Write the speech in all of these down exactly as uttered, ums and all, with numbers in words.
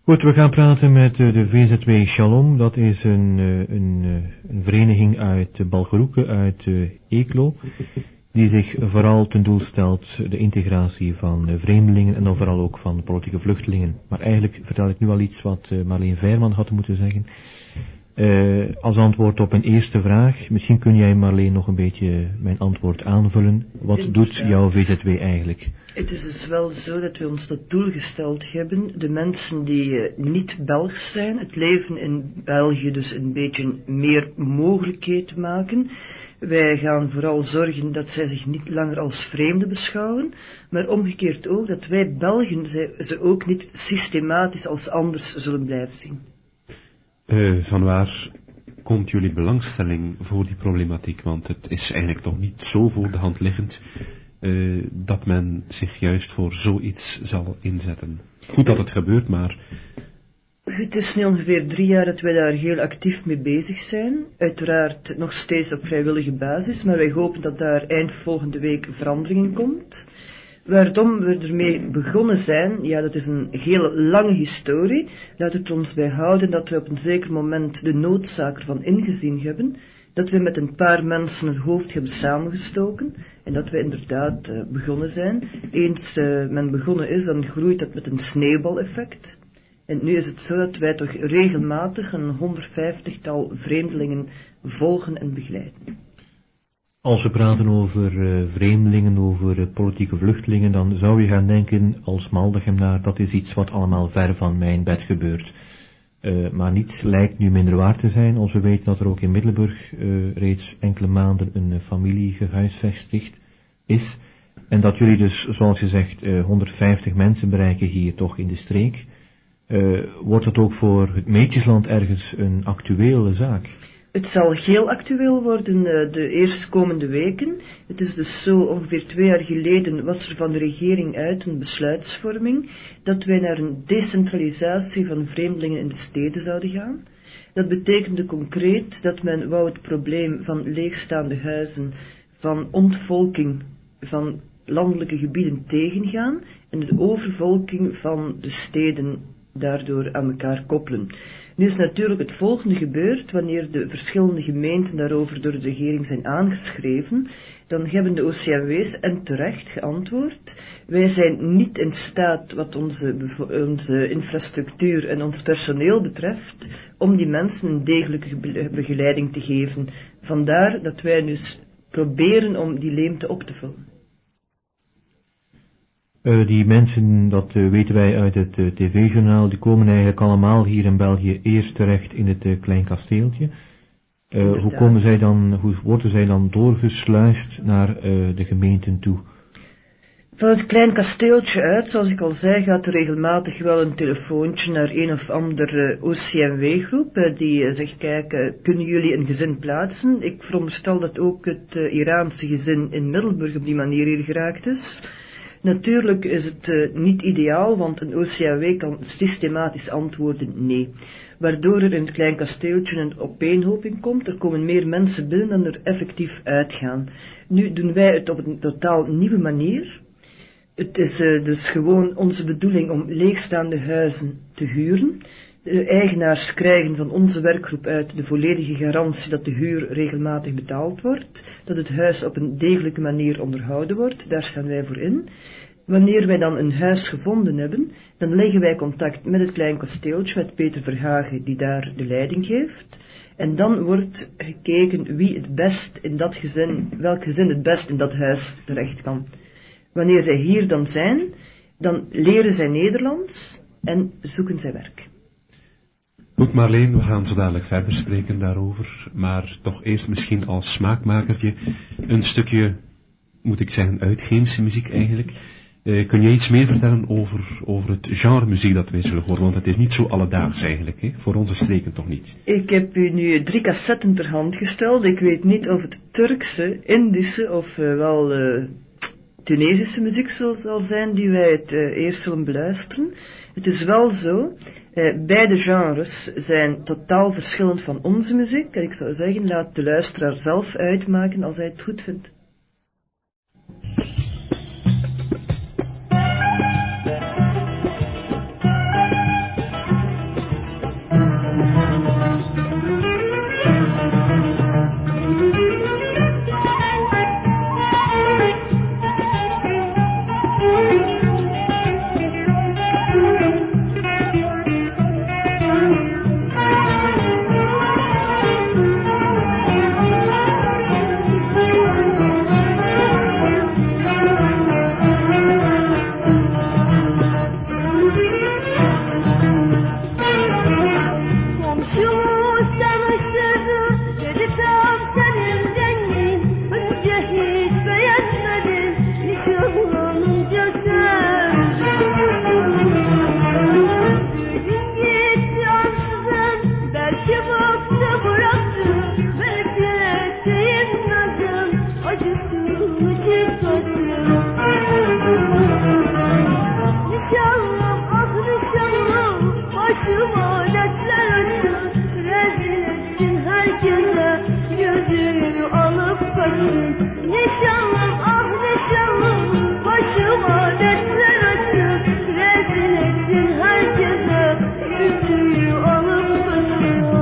Goed, we gaan praten met uh, de V Z W Shalom. Dat is een, uh, een, uh, een vereniging uit uh, Balgeroeken, uit uh, Eeklo, die zich vooral ten doel stelt de integratie van uh, vreemdelingen en dan vooral ook van politieke vluchtelingen. Maar eigenlijk vertel ik nu al iets wat uh, Marleen Veerman had moeten zeggen. Uh, als antwoord op een eerste vraag, misschien kun jij Marleen nog een beetje mijn antwoord aanvullen. Wat Inderdaad. Doet jouw V Z W eigenlijk? Het is dus wel zo dat we ons dat doel gesteld hebben, de mensen die uh, niet Belgs zijn, het leven in België dus een beetje meer mogelijkheid te maken. Wij gaan vooral zorgen dat zij zich niet langer als vreemden beschouwen, maar omgekeerd ook dat wij Belgen ze, ze ook niet systematisch als anders zullen blijven zien. Uh, vanwaar komt jullie belangstelling voor die problematiek? Want het is eigenlijk toch niet zo voor de hand liggend uh, dat men zich juist voor zoiets zal inzetten. Goed dat het gebeurt, maar... Het is nu ongeveer drie jaar dat wij daar heel actief mee bezig zijn. Uiteraard nog steeds op vrijwillige basis, maar wij hopen dat daar eind volgende week verandering in komt. Waarom we ermee begonnen zijn, ja, dat is een hele lange historie. Laat het ons bij houden dat we op een zeker moment de noodzaak ervan ingezien hebben, dat we met een paar mensen het hoofd hebben samengestoken en dat we inderdaad uh, begonnen zijn. Eens uh, men begonnen is, dan groeit dat met een sneeuwbaleffect. En nu is het zo dat wij toch regelmatig een honderdvijftigtal vreemdelingen volgen en begeleiden. Als we praten over uh, vreemdelingen, over uh, politieke vluchtelingen, dan zou je gaan denken als Maldegem dat is iets wat allemaal ver van mijn bed gebeurt. Uh, maar niets lijkt nu minder waar te zijn, als we weten dat er ook in Middelburg uh, reeds enkele maanden een uh, familie gehuisvestigd is. En dat jullie dus, zoals je zegt, uh, honderdvijftig mensen bereiken hier toch in de streek. Uh, wordt het ook voor het Meetjesland ergens een actuele zaak? Het zal heel actueel worden uh, de eerstkomende weken. Het is dus zo, ongeveer twee jaar geleden was er van de regering uit een besluitvorming dat wij naar een decentralisatie van vreemdelingen in de steden zouden gaan. Dat betekende concreet dat men wou het probleem van leegstaande huizen, van ontvolking van landelijke gebieden tegengaan en de overvolking van de steden daardoor aan elkaar koppelen. Nu is natuurlijk het volgende gebeurd, wanneer de verschillende gemeenten daarover door de regering zijn aangeschreven, dan hebben de O C M W's en terecht geantwoord, wij zijn niet in staat wat onze, onze infrastructuur en ons personeel betreft, om die mensen een degelijke begeleiding te geven. Vandaar dat wij dus proberen om die leemte op te vullen. Uh, die mensen, dat uh, weten wij uit het uh, tv-journaal, die komen eigenlijk allemaal hier in België eerst terecht in het uh, Klein Kasteeltje. Uh, hoe komen zij dan, hoe worden zij dan doorgesluist naar uh, de gemeenten toe? Van het Klein Kasteeltje uit, zoals ik al zei, gaat er regelmatig wel een telefoontje naar een of andere O C M W-groep, uh, die uh, zegt, kijk, uh, kunnen jullie een gezin plaatsen? Ik veronderstel dat ook het uh, Iraanse gezin in Middelburg op die manier hier geraakt is. Natuurlijk is het uh, niet ideaal, want een O C M W kan systematisch antwoorden nee. Waardoor er in het Klein Kasteeltje een opeenhoping komt, er komen meer mensen binnen dan er effectief uitgaan. Nu doen wij het op een totaal nieuwe manier. Het is uh, dus gewoon onze bedoeling om leegstaande huizen te huren. De eigenaars krijgen van onze werkgroep uit de volledige garantie dat de huur regelmatig betaald wordt, dat het huis op een degelijke manier onderhouden wordt, daar staan wij voor in. Wanneer wij dan een huis gevonden hebben, dan leggen wij contact met het Klein Kasteeltje, met Peter Verhagen, die daar de leiding geeft. En dan wordt gekeken wie het best in dat gezin, welk gezin het best in dat huis terecht kan. Wanneer zij hier dan zijn, dan leren zij Nederlands en zoeken zij werk. Goed Marleen, we gaan zo dadelijk verder spreken daarover, maar toch eerst misschien als smaakmakertje een stukje, moet ik zeggen, uitheemse muziek eigenlijk. Uh, kun je iets meer vertellen over, over het genre muziek dat wij zullen horen, want het is niet zo alledaags eigenlijk, hè? Voor onze streken toch niet. Ik heb u nu drie cassetten ter hand gesteld, ik weet niet of het Turkse, Indische of uh, wel uh, Tunesische muziek zal, zal zijn die wij het uh, eerst zullen beluisteren. Het is wel zo, eh, beide genres zijn totaal verschillend van onze muziek. En ik zou zeggen, laat de luisteraar zelf uitmaken als hij het goed vindt. başıma dertler açtın, rezil ettin herkese, gözünü alıp kaçtın. Nişanlım ah nişanlım, başıma dertler açtın, rezil ettin herkese, gözünü alıp kaçtın.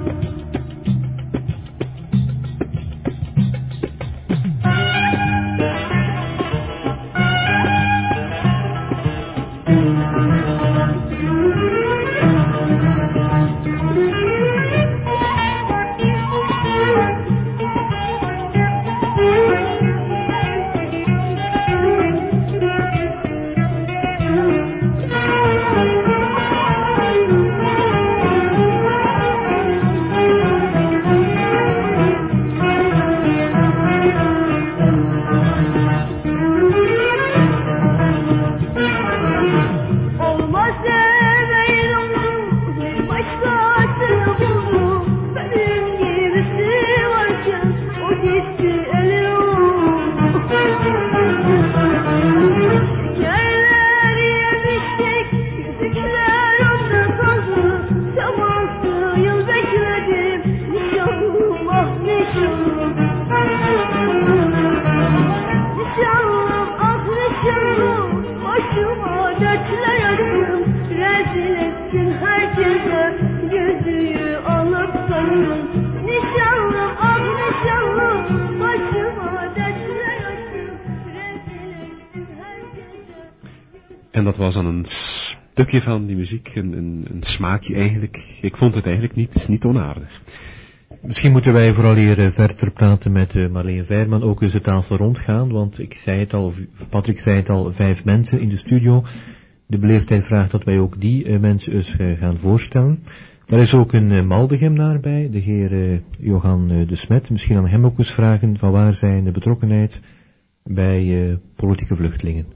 En dat was dan een stukje van die muziek, een, een, een smaakje eigenlijk. Ik vond het eigenlijk niet, niet onaardig. Misschien moeten wij vooral hier verder praten met uh, Marleen Veerman, ook eens de tafel rondgaan, want ik zei het al, of Patrick zei het al, vijf mensen in de studio. De beleefdheid vraagt dat wij ook die uh, mensen eens uh, gaan voorstellen. Daar is ook een uh, Maldegem bij, de heer uh, Johan uh, de Smet. Misschien aan hem ook eens vragen van waar zijn de betrokkenheid bij uh, politieke vluchtelingen.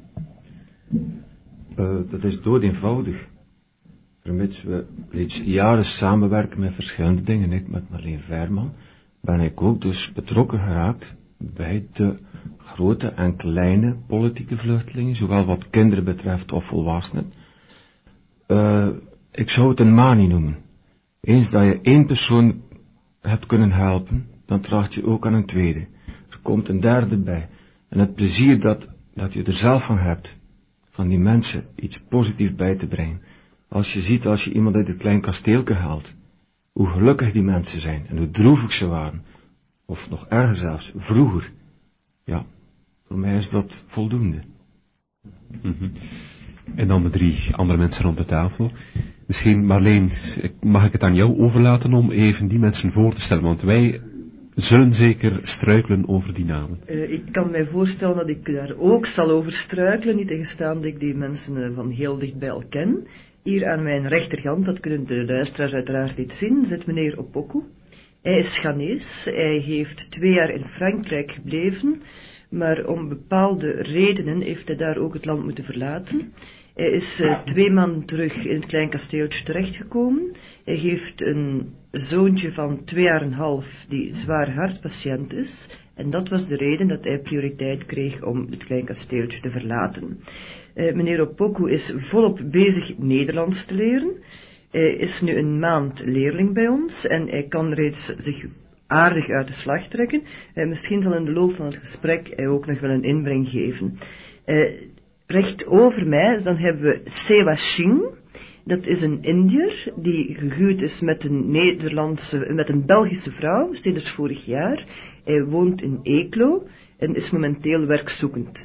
Uh, dat is dood eenvoudig. Vermits we reeds jaren samenwerken met verschillende dingen, ik met Marleen Veerman, ben ik ook dus betrokken geraakt bij de grote en kleine politieke vluchtelingen, zowel wat kinderen betreft of volwassenen. Uh, ik zou het een manie noemen. Eens dat je één persoon hebt kunnen helpen, dan draag je ook aan een tweede. Er komt een derde bij. En het plezier dat, dat je er zelf van hebt, van die mensen iets positiefs bij te brengen. Als je ziet, als je iemand uit het klein kasteelke haalt, hoe gelukkig die mensen zijn en hoe droevig ze waren, of nog erger zelfs, vroeger. Ja, voor mij is dat voldoende. Mm-hmm. En dan de drie andere mensen rond de tafel. Misschien, Marleen, mag ik het aan jou overlaten om even die mensen voor te stellen, want wij zullen zeker struikelen over die namen. Uh, ik kan mij voorstellen dat ik daar ook zal over struikelen, niet tegenstaan dat ik die mensen uh, van heel dichtbij al ken. Hier aan mijn rechterhand, dat kunnen de luisteraars uiteraard niet zien, zit meneer Opoku. Hij is Ghanees, hij heeft twee jaar in Frankrijk gebleven, maar om bepaalde redenen heeft hij daar ook het land moeten verlaten. Hij is uh, twee maanden terug in het klein kasteeltje terechtgekomen. Hij heeft een zoontje van twee jaar en een half die zwaar hartpatiënt is. En dat was de reden dat hij prioriteit kreeg om het klein kasteeltje te verlaten. Uh, meneer Opoku is volop bezig Nederlands te leren. Hij is nu een maand leerling bij ons en hij kan reeds zich aardig uit de slag trekken. Uh, misschien zal in de loop van het gesprek hij ook nog wel een inbreng geven. Uh, recht over mij, dan hebben we Sewa Singh. Dat is een Indiër die gehuwd is met een Nederlandse, met een Belgische vrouw, sinds vorig jaar. Hij woont in Eeklo en is momenteel werkzoekend.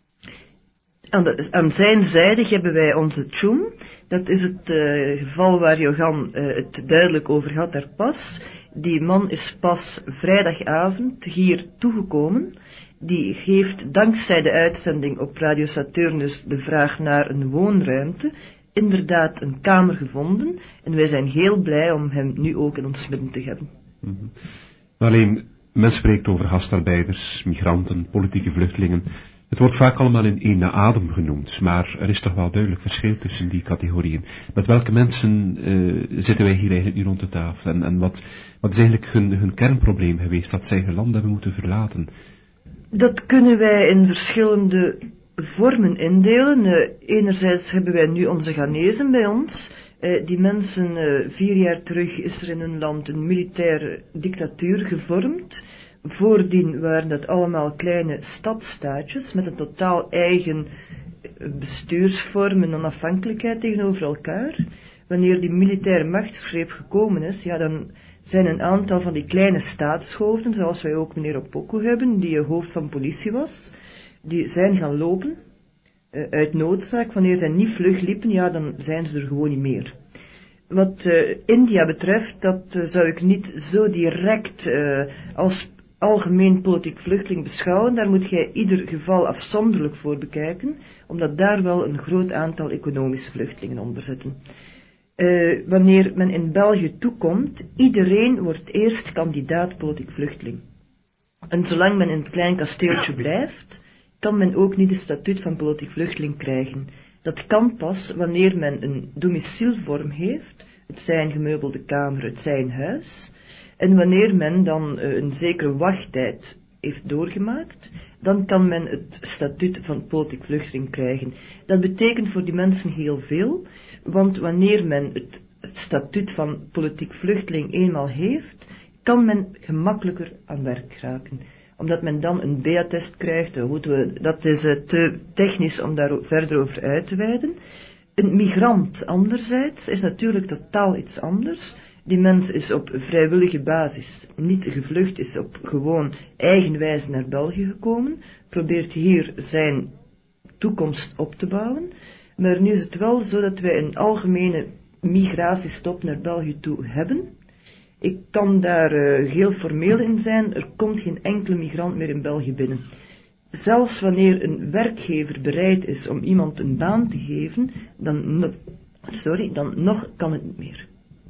Aan, de, aan zijn zijde hebben wij onze Tjoem. Dat is het uh, geval waar Johan uh, het duidelijk over had daar pas. Die man is pas vrijdagavond hier toegekomen. Die heeft dankzij de uitzending op Radio Saturnus de vraag naar een woonruimte inderdaad een kamer gevonden. En wij zijn heel blij om hem nu ook in ons midden te hebben. Mm-hmm. Alleen, men spreekt over gastarbeiders, migranten, politieke vluchtelingen. Het wordt vaak allemaal in één adem genoemd, maar er is toch wel duidelijk verschil tussen die categorieën. Met welke mensen uh, zitten wij hier eigenlijk nu rond de tafel? En, en wat, wat is eigenlijk hun, hun kernprobleem geweest dat zij hun land hebben moeten verlaten? Dat kunnen wij in verschillende vormen indelen. Uh, enerzijds hebben wij nu onze Ghanezen bij ons. Uh, die mensen, uh, vier jaar terug is er in hun land een militaire dictatuur gevormd. Voordien waren dat allemaal kleine stadstaatjes met een totaal eigen bestuursvorm en onafhankelijkheid tegenover elkaar. Wanneer die militaire machtsgreep gekomen is, ja, dan zijn een aantal van die kleine staatshoofden, zoals wij ook meneer Opoku hebben, die hoofd van politie was, die zijn gaan lopen, uh, uit noodzaak. Wanneer zij niet vlug liepen, ja, dan zijn ze er gewoon niet meer. Wat uh, India betreft, dat uh, zou ik niet zo direct uh, als algemeen politiek vluchteling beschouwen. Daar moet jij ieder geval afzonderlijk voor bekijken, omdat daar wel een groot aantal economische vluchtelingen onder zitten. Uh, wanneer men in België toekomt, iedereen wordt eerst kandidaat politiek vluchteling. En zolang men in het klein kasteeltje blijft, kan men ook niet het statuut van politiek vluchteling krijgen. Dat kan pas wanneer men een domicielvorm heeft, het zij een gemeubelde kamer, het zij een huis, en wanneer men dan uh, een zekere wachttijd heeft doorgemaakt, dan kan men het statuut van politiek vluchteling krijgen. Dat betekent voor die mensen heel veel, want wanneer men het, het statuut van politiek vluchteling eenmaal heeft, kan men gemakkelijker aan werk geraken. Omdat men dan een B A-test krijgt, dat is te technisch om daar verder over uit te wijden. Een migrant anderzijds is natuurlijk totaal iets anders. Die mens is op vrijwillige basis niet gevlucht, is op gewoon eigen wijze naar België gekomen, probeert hier zijn toekomst op te bouwen. Maar nu is het wel zo dat wij een algemene migratiestop naar België toe hebben. Ik kan daar uh, heel formeel in zijn, er komt geen enkele migrant meer in België binnen. Zelfs wanneer een werkgever bereid is om iemand een baan te geven, dan, no- sorry, dan nog kan het niet meer.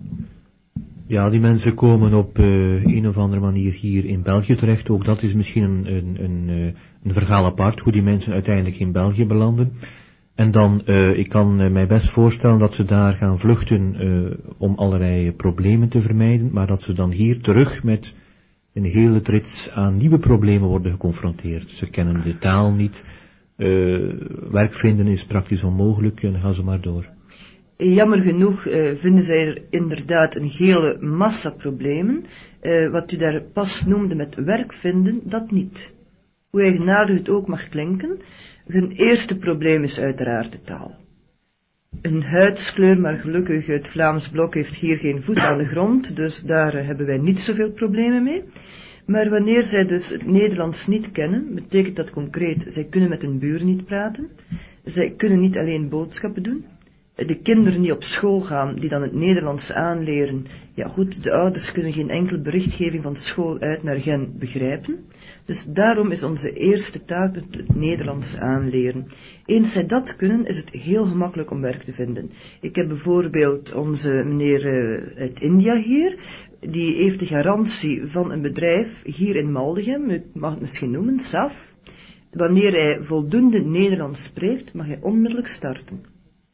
Ja, die mensen komen op uh, een of andere manier hier in België terecht. Ook dat is misschien een, een, een, een verhaal apart, hoe die mensen uiteindelijk in België belanden. En dan, uh, ik kan uh, mij best voorstellen dat ze daar gaan vluchten uh, om allerlei problemen te vermijden, maar dat ze dan hier terug met een hele trits aan nieuwe problemen worden geconfronteerd. Ze kennen de taal niet, uh, werk vinden is praktisch onmogelijk en gaan ze maar door. Jammer genoeg uh, vinden zij er inderdaad een hele massa problemen. Uh, wat u daar pas noemde met werk vinden, dat niet. Hoe eigenaardig het ook mag klinken, hun eerste probleem is uiteraard de taal. Een huidskleur, maar gelukkig het Vlaams blok heeft hier geen voet aan de grond, dus daar uh, hebben wij niet zoveel problemen mee. Maar wanneer zij dus het Nederlands niet kennen, betekent dat concreet, zij kunnen met hun buren niet praten, zij kunnen niet alleen boodschappen doen, de kinderen die op school gaan, die dan het Nederlands aanleren, ja goed, de ouders kunnen geen enkele berichtgeving van de school uit naar hen begrijpen. Dus daarom is onze eerste taak het, het Nederlands aanleren. Eens zij dat kunnen, is het heel gemakkelijk om werk te vinden. Ik heb bijvoorbeeld onze meneer uh, uit India hier, die heeft de garantie van een bedrijf hier in Maldegem, ik mag het misschien noemen, S A F. Wanneer hij voldoende Nederlands spreekt, mag hij onmiddellijk starten.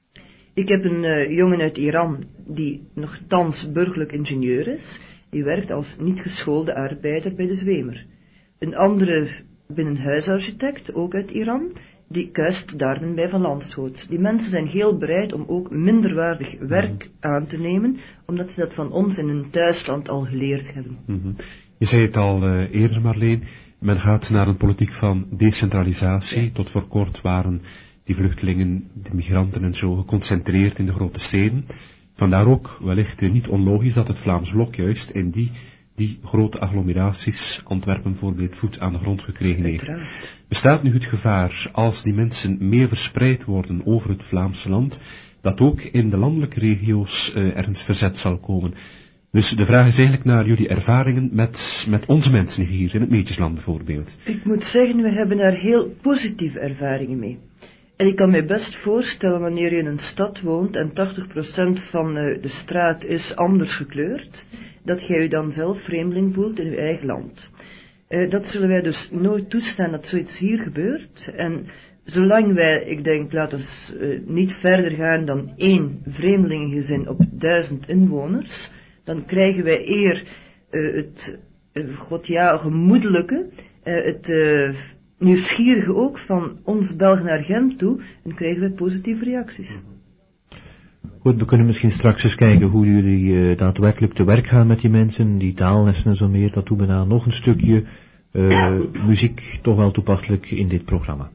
Ik heb een uh, jongen uit Iran, die nogthans burgerlijk ingenieur is, die werkt als niet geschoolde arbeider bij de Zwemer. Een andere binnenhuisarchitect, ook uit Iran, die kuist daarbij van Landschoots. Die mensen zijn heel bereid om ook minderwaardig werk aan te nemen, omdat ze dat van ons in hun thuisland al geleerd hebben. Mm-hmm. Je zei het al uh, eerder, Marleen, men gaat naar een politiek van decentralisatie. Ja. Tot voor kort waren die vluchtelingen, de migranten en zo, geconcentreerd in de grote steden. Vandaar ook wellicht uh, niet onlogisch dat het Vlaams blok juist in die, die grote agglomeraties, Antwerpen bijvoorbeeld, voet aan de grond gekregen heeft. Bestaat nu het gevaar, als die mensen meer verspreid worden over het Vlaamse land, dat ook in de landelijke regio's uh, ergens verzet zal komen? Dus de vraag is eigenlijk naar jullie ervaringen met, met onze mensen hier, in het Meetjesland bijvoorbeeld. Ik moet zeggen, we hebben daar heel positieve ervaringen mee. En ik kan mij best voorstellen, wanneer je in een stad woont en tachtig procent van uh, de straat is anders gekleurd, dat jij je dan zelf vreemdeling voelt in je eigen land. Uh, dat zullen wij dus nooit toestaan dat zoiets hier gebeurt. En zolang wij, ik denk, laten we uh, niet verder gaan dan één vreemdelingengezin op duizend inwoners, dan krijgen wij eer uh, het, uh, god ja, gemoedelijke, uh, het uh, nieuwsgierige ook van ons Belgen naar Gent toe, en krijgen wij positieve reacties. Goed, we kunnen misschien straks eens kijken hoe jullie uh, daadwerkelijk te werk gaan met die mensen, die taallessen en zo meer. Dat doen we na nog een stukje uh, muziek toch wel toepasselijk in dit programma.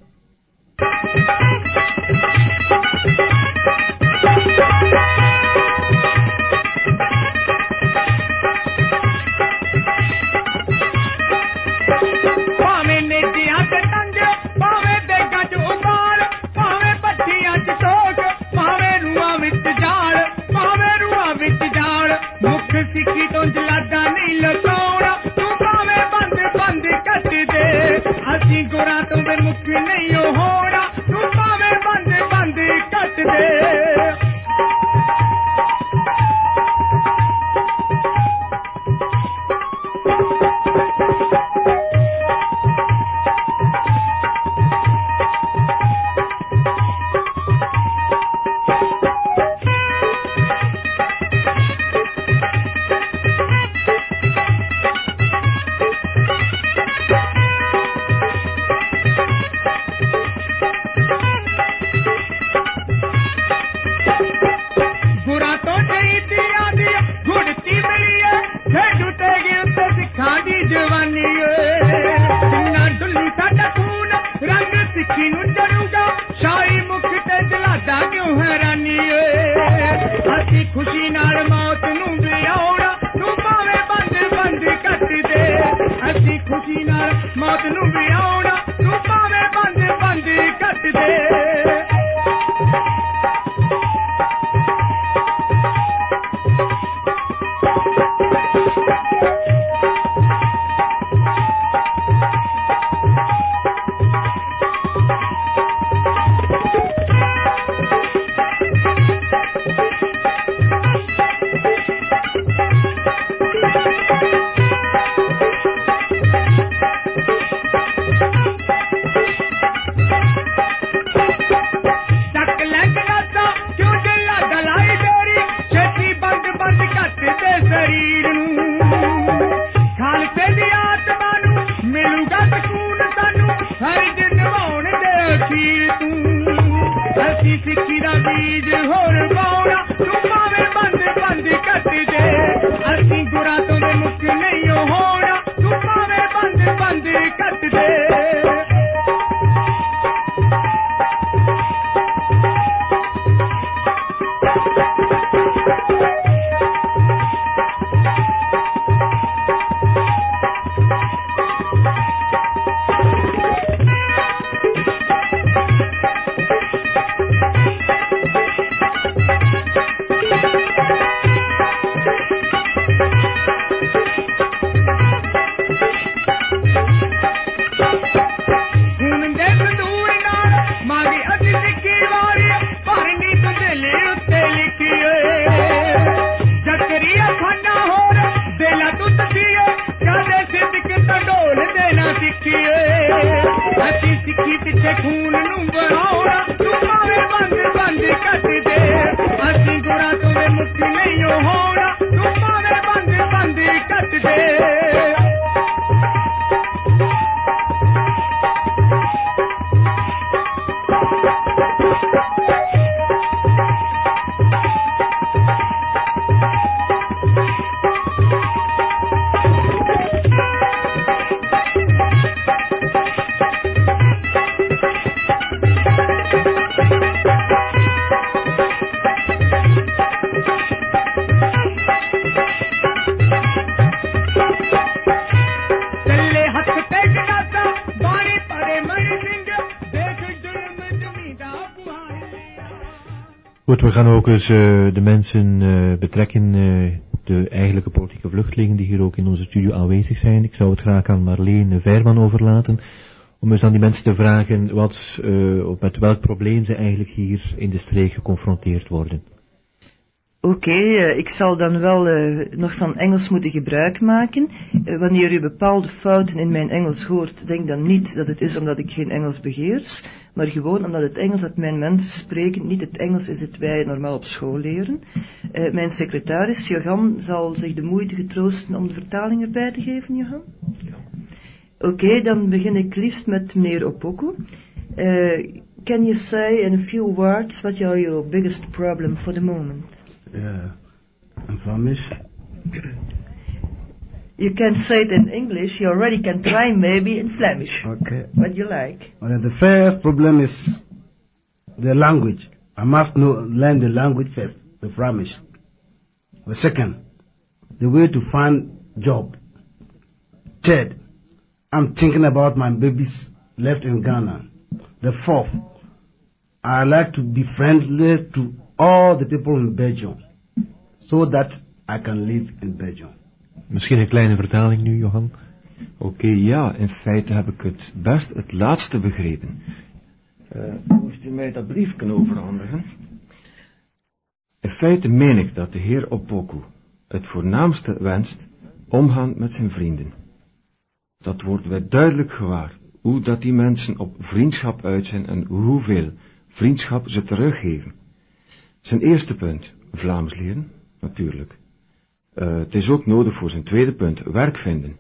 सिक्की तो जलादा नहीं लगाउना तू भावे बंद बंद कट दे असी गुरा तो बे मुख नहीं होना तू भावे बंद बंद कट दे Goed, we gaan ook eens uh, de mensen uh, betrekken, uh, de eigenlijke politieke vluchtelingen die hier ook in onze studio aanwezig zijn. Ik zou het graag aan Marleen Veerman overlaten, om eens aan die mensen te vragen wat, uh, of met welk probleem ze eigenlijk hier in de streek geconfronteerd worden. Oké, okay, uh, ik zal dan wel uh, nog van Engels moeten gebruik maken. Uh, wanneer u bepaalde fouten in mijn Engels hoort, denk dan niet dat het is omdat ik geen Engels beheers, maar gewoon omdat het Engels dat mijn mensen spreken niet het Engels is dat wij normaal op school leren. Uh, mijn secretaris, Johan, zal zich de moeite getroosten om de vertaling erbij te geven, Johan? Ja. Oké, okay, dan begin ik liefst met meneer Opoku. Uh, Can you say in a few words what are your biggest problem for the moment? Yeah, I'm Flemish. You can say it in English, you already can try maybe in Flemish. Okay. What you like. Well, the first problem is the language. I must know, learn the language first, the Flemish. The second, the way to find job. Third, I'm thinking about my babies left in Ghana. The fourth, I like to be friendly to all the people in Belgium, so that I can live in Belgium. Misschien een kleine vertaling nu, Johan. Oké, okay, ja, in feite heb ik het best het laatste begrepen. Uh, moest u mij dat briefje overhandigen? In feite meen ik dat de heer Opoku het voornaamste wenst omgaan met zijn vrienden. Dat wordt wij duidelijk gewaar, hoe dat die mensen op vriendschap uit zijn en hoeveel vriendschap ze teruggeven. Zijn eerste punt, Vlaams leren, natuurlijk. Uh, het is ook nodig voor zijn tweede punt, werk vinden.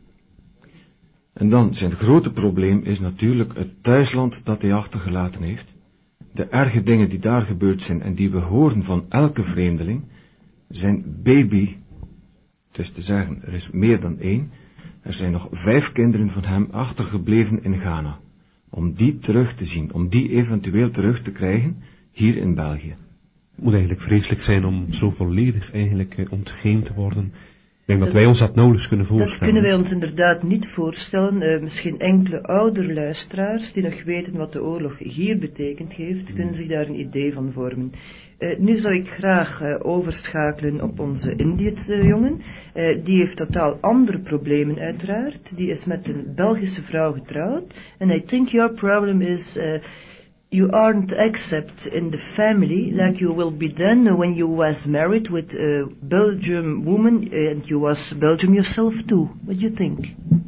En dan zijn grote probleem is natuurlijk het thuisland dat hij achtergelaten heeft. De erge dingen die daar gebeurd zijn en die we horen van elke vreemdeling, zijn baby, het is te zeggen, er is meer dan één, er zijn nog vijf kinderen van hem achtergebleven in Ghana. Om die terug te zien, om die eventueel terug te krijgen, hier in België. Het moet eigenlijk vreselijk zijn om zo volledig eigenlijk eh, ontgeen te worden. Ik denk dat wij ons dat nauwelijks kunnen voorstellen. Dat kunnen wij ons inderdaad niet voorstellen. Uh, misschien enkele oudere luisteraars die nog weten wat de oorlog hier betekend heeft, hmm. kunnen zich daar een idee van vormen. Uh, nu zou ik graag uh, overschakelen op onze Indiëse jongen. Uh, die heeft totaal andere problemen uiteraard. Die is met een Belgische vrouw getrouwd. And I think your problem is... Uh, You aren't accepted in the family like you will be then when you was married with a Belgian woman and you was Belgium yourself too. What do you think?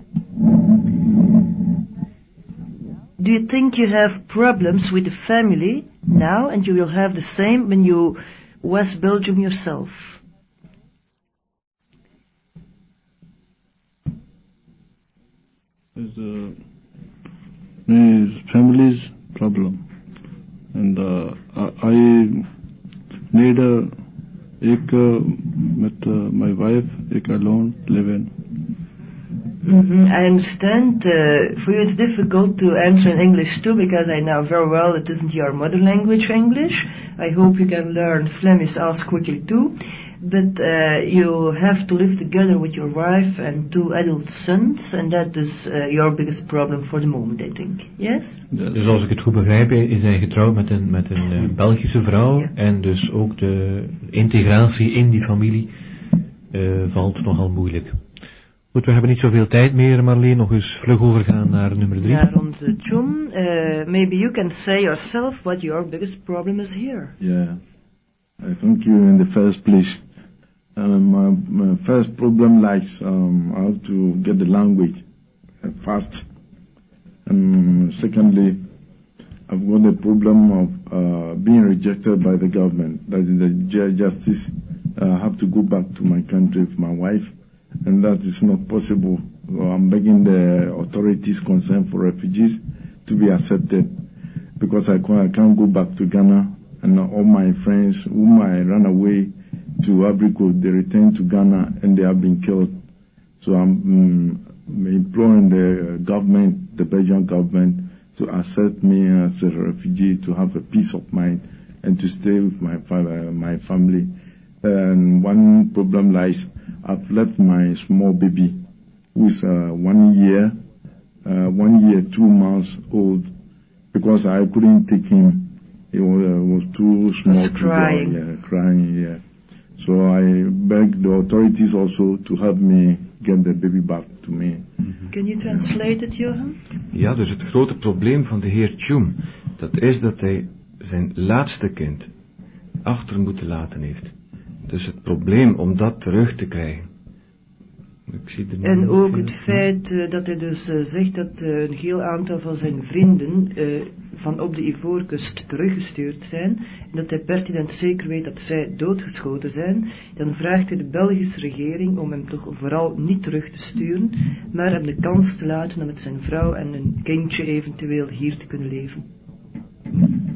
Do you think you have problems with the family now and you will have the same when you was Belgium yourself? Is uh, my family's problem. And uh, I need a, ik uh, met uh, my wife, ik alone live in. Mm-hmm, I understand. Uh, for you it's difficult to answer in English too, because I know very well it isn't your mother language, English. I hope you can learn Flemish as quickly too. But uh, you have to live together with your wife and two adult sons, and that is uh, your biggest problem for the moment, I think. Yes? yes? Dus als ik het goed begrijp, is hij getrouwd met een, met een uh, Belgische vrouw, ja. En dus ook de integratie in die familie uh, valt nogal moeilijk. Goed, we hebben niet zoveel tijd meer, Marleen, nog eens vlug overgaan naar nummer drie. Naar onze Chum. Uh, maybe you can say yourself what your biggest problem is here. Yeah, I thank you in the first place. Um, my, my first problem lies, um, I have to get the language uh, fast. And secondly, I've got the problem of uh, being rejected by the government. That is the justice. I uh, have to go back to my country with my wife, and that is not possible. So I'm begging the authorities concerned for refugees to be accepted, because I can't, I can't go back to Ghana, and all my friends whom I ran away to Africa, they returned to Ghana and they have been killed. So I'm um, imploring the government, the Belgian government, to accept me as a refugee, to have a peace of mind and to stay with my father, my family. And one problem lies, I've left my small baby, who is uh, one year, uh, one year, two months old, because I couldn't take him. He was, uh, was too small was to crying. go. Yeah, crying, yeah. So I beg the authorities also to help me get the baby back to me. Mm-hmm. Can you translate it, Johan? Ja, dus het grote probleem van de heer Chum, dat is dat hij zijn laatste kind achter moeten laten heeft. Dus het probleem om dat terug te krijgen. Ik zie er en ook veel. Het feit uh, dat hij dus uh, zegt dat uh, een heel aantal van zijn vrienden uh, van op de Ivoorkust teruggestuurd zijn, en dat hij pertinent zeker weet dat zij doodgeschoten zijn, dan vraagt hij de Belgische regering om hem toch vooral niet terug te sturen, maar hem de kans te laten om met zijn vrouw en een kindje eventueel hier te kunnen leven.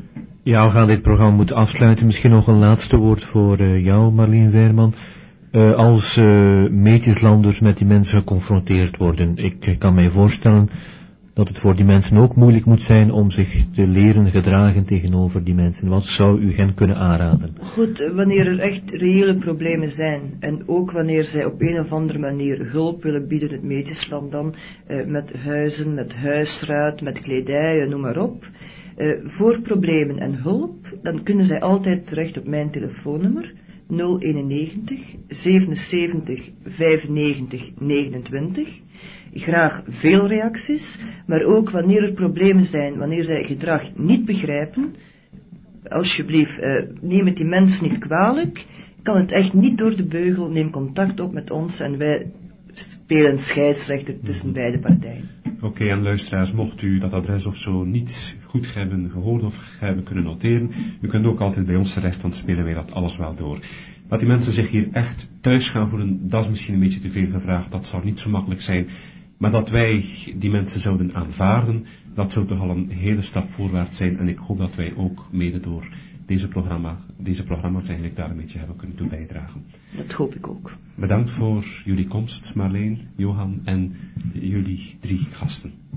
Ja, we gaan dit programma moeten afsluiten. Misschien nog een laatste woord voor uh, jou, Marleen Veerman. Uh, als uh, meetjeslanders met die mensen geconfronteerd worden, ik uh, kan mij voorstellen dat het voor die mensen ook moeilijk moet zijn om zich te leren gedragen tegenover die mensen. Wat zou u hen kunnen aanraden? Goed, wanneer er echt reële problemen zijn en ook wanneer zij op een of andere manier hulp willen bieden, het meetjesland dan, uh, met huizen, met huisraad, met kledij, noem maar op. Uh, voor problemen en hulp, dan kunnen zij altijd terecht op mijn telefoonnummer nul eenennegentig zevenenzeventig vijfennegentig negenentwintig. Graag veel reacties, maar ook wanneer er problemen zijn, wanneer zij gedrag niet begrijpen, alsjeblieft, uh, neem het die mens niet kwalijk, kan het echt niet door de beugel, neem contact op met ons en wij spelen scheidsrechter tussen beide partijen. Oké, okay, en luisteraars, mocht u dat adres of zo niet goed hebben gehoord of hebben kunnen noteren, u kunt ook altijd bij ons terecht, dan spelen wij dat alles wel door. Dat die mensen zich hier echt thuis gaan voelen, dat is misschien een beetje te veel gevraagd, dat zou niet zo makkelijk zijn. Maar dat wij die mensen zouden aanvaarden, dat zou toch al een hele stap voorwaarts zijn. En ik hoop dat wij ook mede door deze, programma, deze programma's eigenlijk daar een beetje hebben kunnen toe bijdragen. Dat hoop ik ook. Bedankt voor jullie komst, Marleen, Johan en jullie drie gasten.